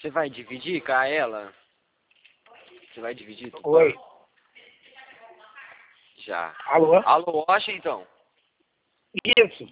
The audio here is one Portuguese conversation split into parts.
Você vai dividir com ela? Você vai dividir? Oi. Já. Alô? Alô, Washington? Isso.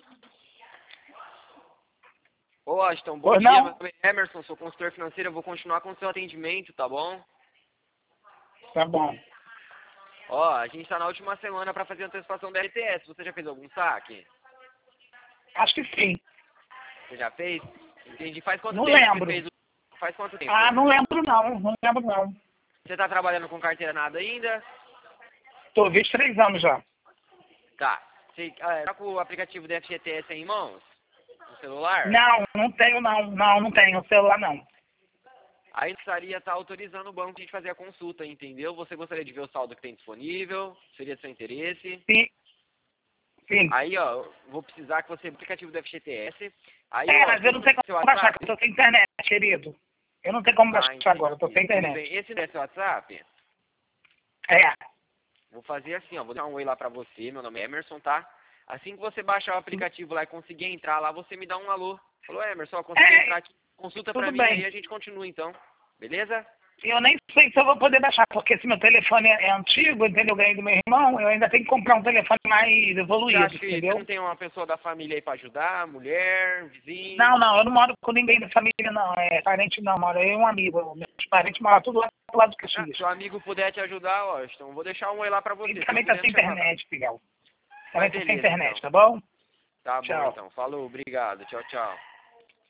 Ô, Washington, bom Pois dia. não? Meu nome é Emerson, sou consultor financeiro. Eu vou continuar com o seu atendimento, tá bom? Tá bom. Ó, a gente tá na última semana pra fazer a antecipação da LTS. Você já fez algum saque? Acho que sim. Você já fez? Entendi. Faz quanto Não tempo que lembro. você fez? Faz quanto tempo? Ah, não lembro não. Não lembro não. Você tá trabalhando com carteira nada ainda? Tô 23 anos já. Tá. Você tá com o aplicativo do FGTS aí em mãos? No celular? Não, não tenho não. Não tenho celular não. Aí precisaria estar autorizando o banco a gente fazer a consulta, entendeu? Você gostaria de ver o saldo que tem disponível? Seria do seu interesse? Sim. Sim. Aí, ó, vou precisar que você... aplicativo do FGTS. Aí, É, ó, mas eu não tenho seu como baixar, WhatsApp. que eu tô sem internet, querido. Eu não tenho como Ah, baixar agora, eu tô sem entendi. Tudo internet. bem. Esse não é seu WhatsApp? É. Vou fazer assim, ó. Vou dar um oi lá pra você. Meu nome é Emerson, tá? Assim que você baixar o aplicativo lá e conseguir entrar lá, você me dá um alô. Falou, Emerson, ó, consegui entrar aqui. Consulta pra Tudo mim bem. aí, a gente continua então. Beleza? Eu nem sei se eu vou poder baixar, porque se meu telefone é antigo, entendeu? Eu ganhei do meu irmão, eu ainda tenho que comprar um telefone mais Você evoluído, acha que você entendeu? não tem uma pessoa da família aí pra ajudar? Mulher, vizinho? Não, eu não moro com ninguém da família, não. É parente não, moro eu e um amigo. Meus parentes moram tudo lá do lado do Ah, se Caxias. seu amigo puder te ajudar, ó, então vou deixar um oi lá pra você. Ele Se também ele tá puder sem te chamar. internet, Miguel. Também Mas tá sem beleza, internet, então. tá bom? Tá bom, Tchau. então. Falou, obrigado. Tchau, tchau.